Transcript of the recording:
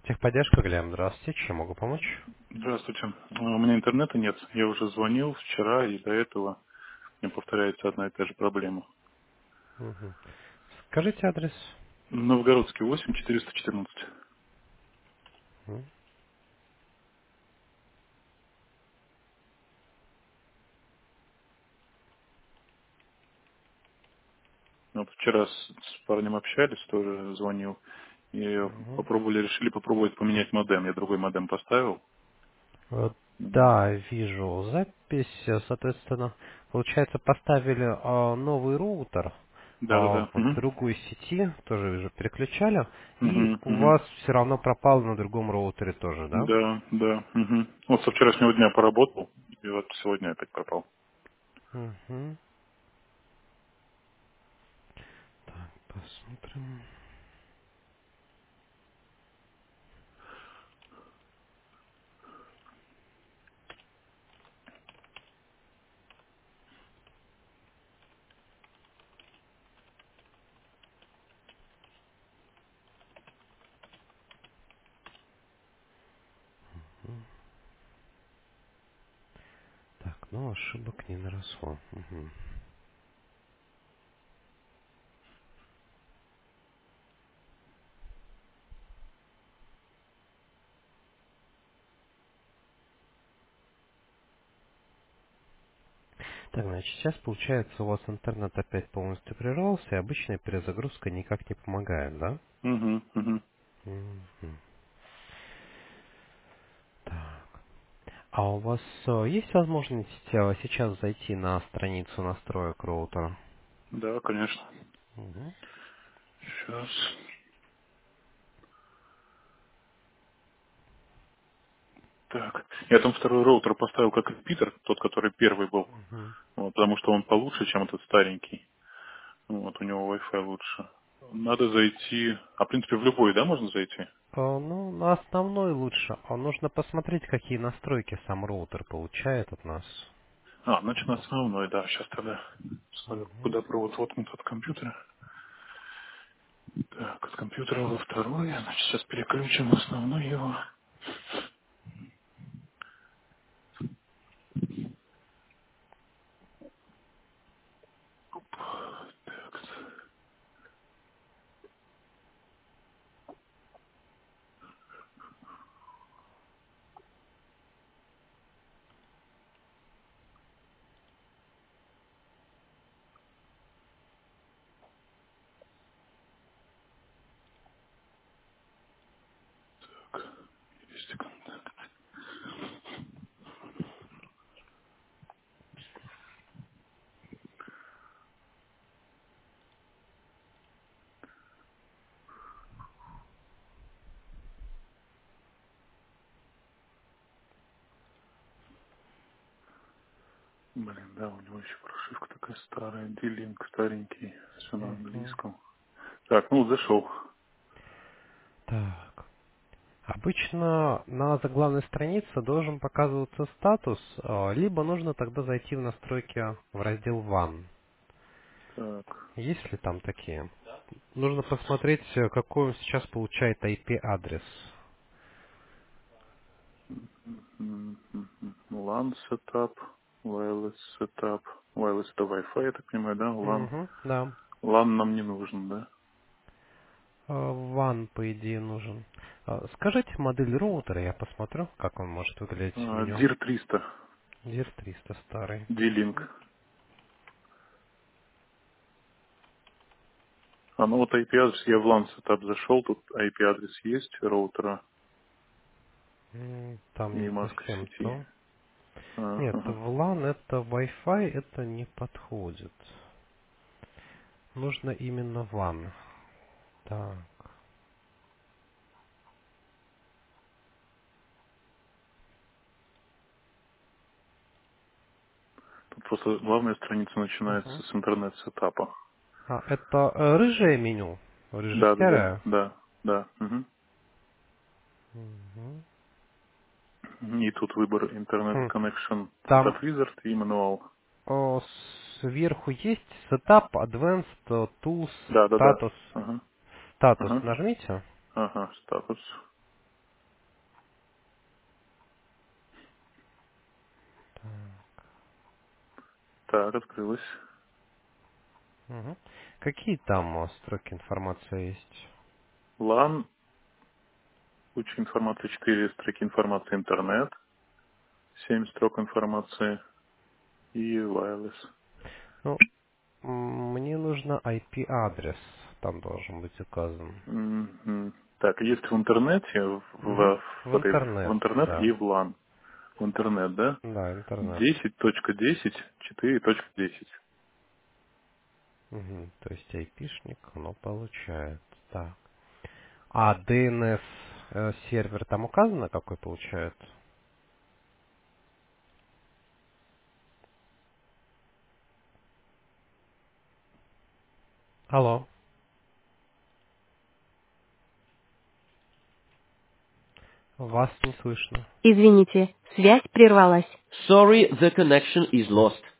Техподдержка, Глеб, здравствуйте, чем могу помочь? Здравствуйте. У меня интернета нет. Я уже звонил вчера и до этого. Мне повторяется одна и та же проблема. Мгм. Скажите адрес. Новгородский 8 414. М, Вот вчера с парнем общались, тоже звонил. И мгм. решили попробовать поменять модем. Я другой модем поставил. Э, М, Да, вижу запись, соответственно, получается, поставили новый роутер Да-да-да. в другой сети, тоже вижу, переключали, и Мгм, у мгм. вас все равно пропал на другом роутере тоже, да? Да, да. Мгм. Вот со вчерашнего дня поработал, и вот сегодня опять пропал. Мгм. Так, посмотрим. Так, ну ошибок не наросло. Мгм. Так, значит, сейчас получается у вас интернет опять полностью прервался, и обычная перезагрузка никак не помогает, да? Мгм, мгм. Мгм. Так. А у вас есть возможность сейчас зайти на страницу настроек роутера? Да, конечно. Мгм. Сейчас. Так. Я там второй роутер поставил как репитер, тот, который первый был. Мгм. Вот, потому что он получше, чем этот старенький. Вот, у него Wi-Fi лучше. Надо зайти. А в принципе в любой, да, можно зайти? Ну, на основной лучше. Нужно посмотреть, какие настройки сам роутер получает от нас. А, значит на основной, да. Сейчас тогда смотрю, Мгм. куда провод воткнут от компьютера. Так, от компьютера во второй. Значит, сейчас переключим в основной его. Так, есть контакт. Блин, да, у него еще прошивка такая старая, D-Link старенький, все на Мгм. английском. Так, ну зашел. Так. Обычно на заглавной странице должен показываться статус, либо нужно тогда зайти в настройки в раздел WAN. Так. Есть ли там такие? Нужно посмотреть, какой он сейчас получает IP-адрес. LAN setup, wireless setup. Wireless это Wi-Fi, я так понимаю, да? LAN. Угу, да. LAN нам не нужен, да? WAN, по идее, нужен. Скажите модель роутера, я посмотрю, как он может выглядеть в меню. DIR 300, DIR 300 старый. D-Link. А ну вот IP-адрес, я в LAN setup зашел, тут IP-адрес есть роутера Там и не маска совсем сети. то. Нет, в Ага. LAN это Wi-Fi, это не подходит. Нужно именно WAN. Так. Тут просто главная страница начинается Мгм. с интернет-сетапа. Это рыжее меню, Да, да, да, рыже-серое. да, да. Мгм. И тут выбор интернет Хм. connection Там от Wizard и мануал. О, сверху есть Setup, Advanced, Tools, Да, да, да. Status. Ага, Status ага, нажмите. ага, статус. Так, открылось. Мгм. Какие там строки информации есть? LAN, куча информации, 4 строки информации, интернет, 7 строк информации и wireless. Ну, мне нужно IP-адрес. Там должен быть указан. Мгм. Так, есть в интернете, Мгм. в В в интернет, интернет да. и в LAN. В интернет, да? Да, интернет. 10.10, 4.10. Мгм. То есть айпишник оно получает. Так. А DNS сервер там указано, какой получает? Алло, вас не слышно. Извините, связь прервалась. Sorry, the connection is lost.